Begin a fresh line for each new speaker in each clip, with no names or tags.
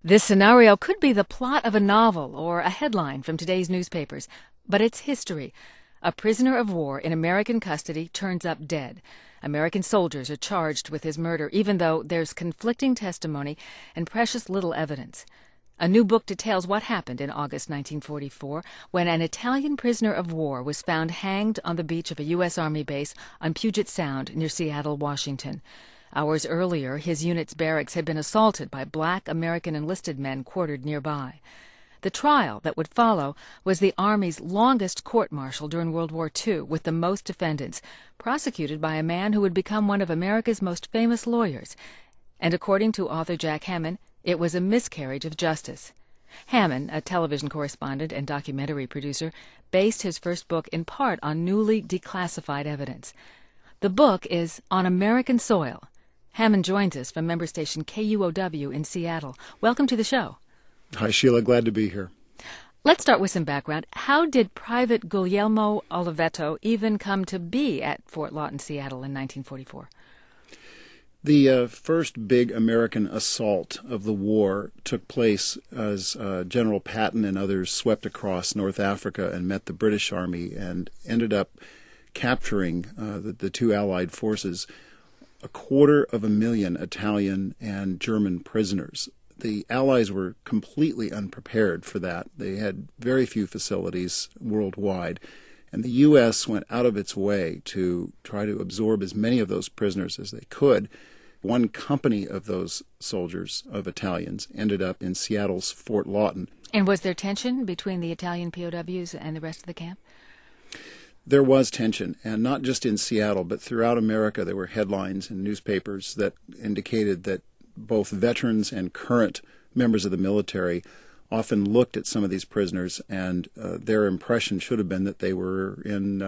This scenario could be the plot of a novel or a headline from today's newspapers, but it's history. A prisoner of war in American custody turns up dead. American soldiers are charged with his murder, even though there's conflicting testimony and precious little evidence. A new book details what happened in August 1944 when an Italian prisoner of war was found hanged on the beach of a U.S. Army base on Puget Sound near Seattle, Washington. Hours earlier, his unit's barracks had been assaulted by black American enlisted men quartered nearby. The trial that would follow was the Army's longest court-martial during World War II, with the most defendants, prosecuted by a man who would become one of America's most famous lawyers. And according to author Jack Hammond, it was a miscarriage of justice. Hammond, a television correspondent and documentary producer, based his first book in part on newly declassified evidence. The book is On American Soil. Hammond joins us from member station KUOW in Seattle. Welcome to the show.
Hi, Sheila. Glad to be here.
Let's start with some background. How did Private Guglielmo Oliveto even come to be at Fort Lawton, Seattle in 1944?
The first big American assault of the war took place as General Patton and others swept across North Africa and met the British Army and ended up capturing the two Allied forces, 250,000 Italian and German prisoners. The Allies were completely unprepared for that. They had very few facilities worldwide, and the U.S. went out of its way to try to absorb as many of those prisoners as they could. One company of those soldiers, of Italians, ended up in Seattle's Fort Lawton.
And was there tension between the Italian POWs and the rest of the camp?
There was tension, and not just in Seattle, but throughout America there were headlines in newspapers that indicated that both veterans and current members of the military often looked at some of these prisoners, and their impression should have been that they were in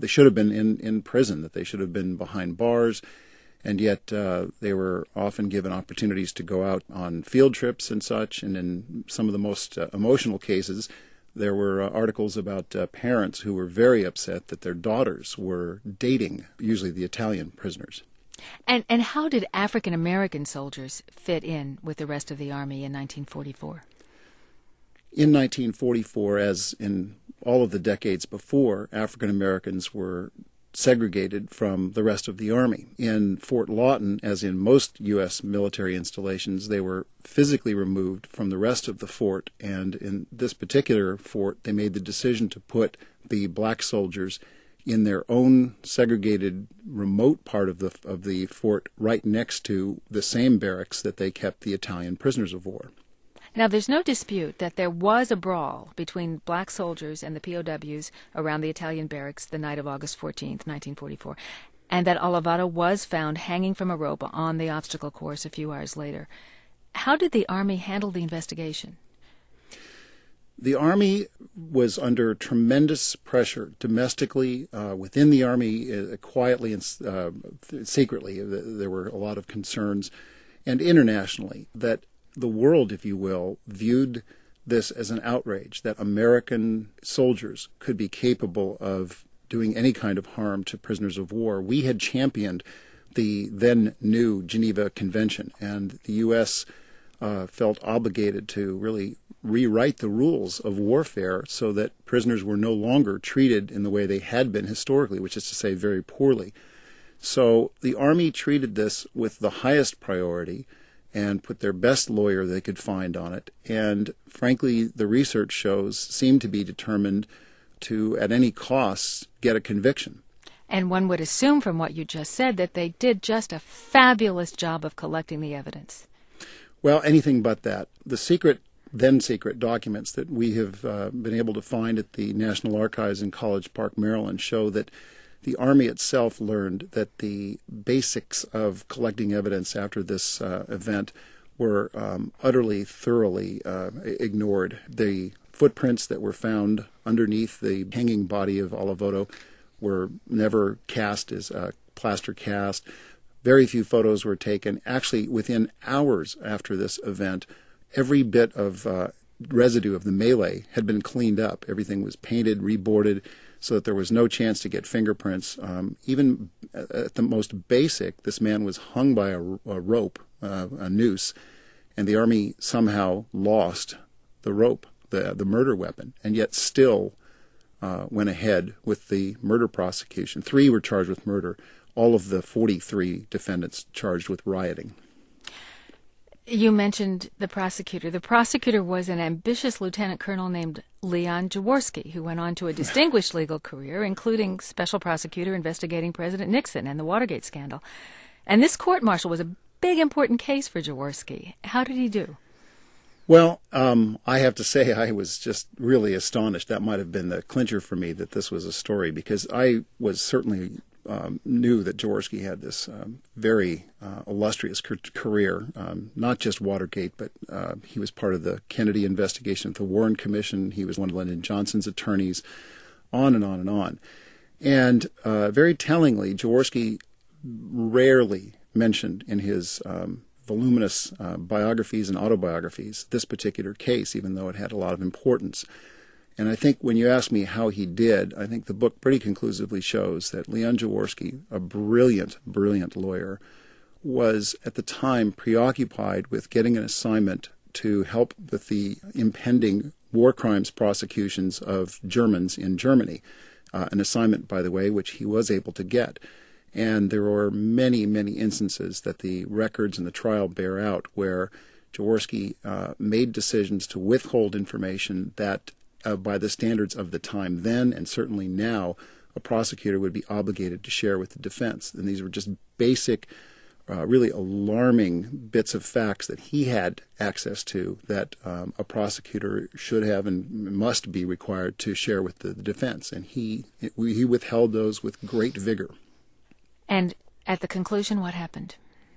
prison, that they should have been behind bars, and yet they were often given opportunities to go out on field trips and such. And in some of the most emotional cases, there were articles about parents who were very upset that their daughters were dating, usually the Italian prisoners.
And how did African American soldiers fit in with the rest of the Army in 1944?
In 1944, as in all of the decades before, African Americans were segregated from the rest of the Army. In Fort Lawton, as in most U.S. military installations, they were physically removed from the rest of the fort, and in this particular fort, they made the decision to put the black soldiers in their own segregated remote part of the fort right next to the same barracks that they kept the Italian prisoners of war.
Now, there's no dispute that there was a brawl between black soldiers and the POWs around the Italian barracks the night of August 14th, 1944, and that Oliveto was found hanging from a rope on the obstacle course a few hours later. How did the Army handle the investigation?
The Army was under tremendous pressure domestically, within the Army, quietly and secretly. There were a lot of concerns, and internationally, that the world, if you will, viewed this as an outrage, that American soldiers could be capable of doing any kind of harm to prisoners of war. We had championed the then new Geneva Convention, and the U.S. Felt obligated to really rewrite the rules of warfare so that prisoners were no longer treated in the way they had been historically, which is to say very poorly. So the Army treated this with the highest priority and put their best lawyer they could find on it. And frankly, the research shows seemed to be determined to, at any cost, get a conviction.
And one would assume from what you just said that they did just a fabulous job of collecting the evidence.
Well, anything but that. The then secret documents that we have been able to find at the National Archives in College Park, Maryland, show that the Army itself learned that the basics of collecting evidence after this event were utterly, thoroughly ignored. The footprints that were found underneath the hanging body of Oliveto were never cast as a plaster cast. Very few photos were taken. Actually, within hours after this event, every bit of residue of the melee had been cleaned up. Everything was painted, reboarded, so that there was no chance to get fingerprints. Even at the most basic, this man was hung by a rope, a noose, and the Army somehow lost the rope, the murder weapon, and yet still went ahead with the murder prosecution. 3 were charged with murder. All of the 43 defendants charged with rioting.
You mentioned the prosecutor. The prosecutor was an ambitious lieutenant colonel named Leon Jaworski, who went on to a distinguished legal career, including special prosecutor investigating President Nixon and the Watergate scandal. And this court-martial was a big, important case for Jaworski. How did he do?
Well, I have to say I was just really astonished. That might have been the clincher for me that this was a story, because I was certainly knew that Jaworski had this very illustrious career, not just Watergate, but he was part of the Kennedy investigation of the Warren Commission. He was one of Lyndon Johnson's attorneys, on and on and on. And very tellingly, Jaworski rarely mentioned in his voluminous biographies and autobiographies this particular case, even though it had a lot of importance. And I think when you ask me how he did, I think the book pretty conclusively shows that Leon Jaworski, a brilliant, brilliant lawyer, was at the time preoccupied with getting an assignment to help with the impending war crimes prosecutions of Germans in Germany, an assignment, by the way, which he was able to get. And there were many, many instances that the records in the trial bear out where Jaworski made decisions to withhold information that, by the standards of the time then and certainly now, a prosecutor would be obligated to share with the defense. And these were just basic, really alarming bits of facts that he had access to that a prosecutor should have and must be required to share with the defense. And he withheld those with great vigor.
And at the conclusion, what happened?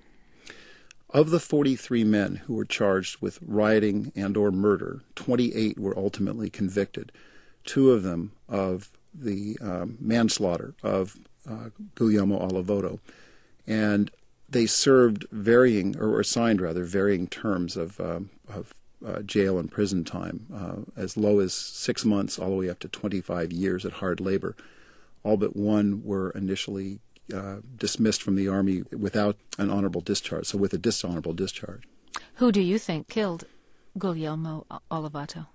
Of the 43 men who were charged with rioting and or murder, 28 were ultimately convicted, 2 of them of the manslaughter of Guglielmo Olivoto. And they served varying terms of jail and prison time, as low as 6 months all the way up to 25 years at hard labor. All but 1 were initially dismissed from the Army without an honorable discharge, so with a dishonorable discharge.
Who do you think killed Guglielmo Olivoto?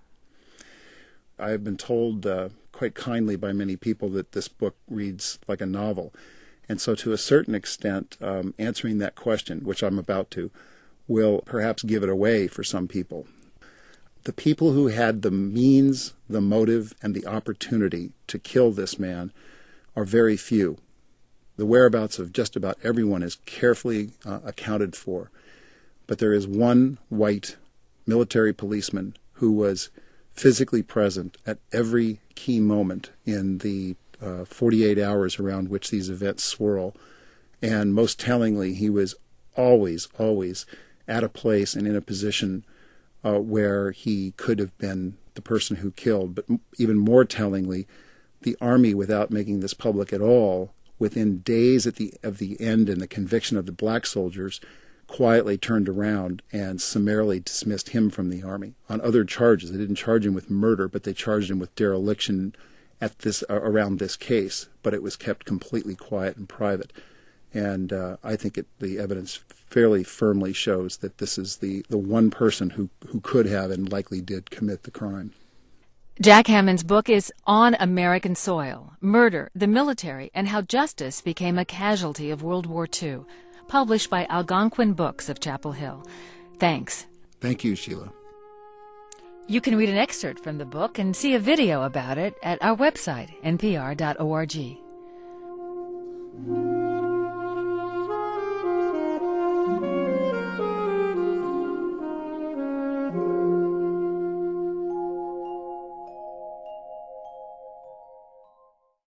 I have been told quite kindly by many people that this book reads like a novel. And so to a certain extent, answering that question, which I'm about to, will perhaps give it away for some people. The people who had the means, the motive, and the opportunity to kill this man are very few. The whereabouts of just about everyone is carefully accounted for. But there is one white military policeman who was physically present at every key moment in the 48 hours around which these events swirl. And most tellingly, he was always at a place and in a position where he could have been the person who killed. But even more tellingly, the Army, without making this public at all, within days of the end and the conviction of the black soldiers, quietly turned around and summarily dismissed him from the Army on other charges. They didn't charge him with murder, but they charged him with dereliction around this case. But it was kept completely quiet and private. And I think the evidence fairly firmly shows that this is the one person who could have and likely did commit the crime.
Jack Hammond's book is On American Soil, Murder, the Military, and How Justice Became a Casualty of World War II, published by Algonquin Books of Chapel Hill. Thanks.
Thank you, Sheila.
You can read an excerpt from the book and see a video about it at our website, npr.org.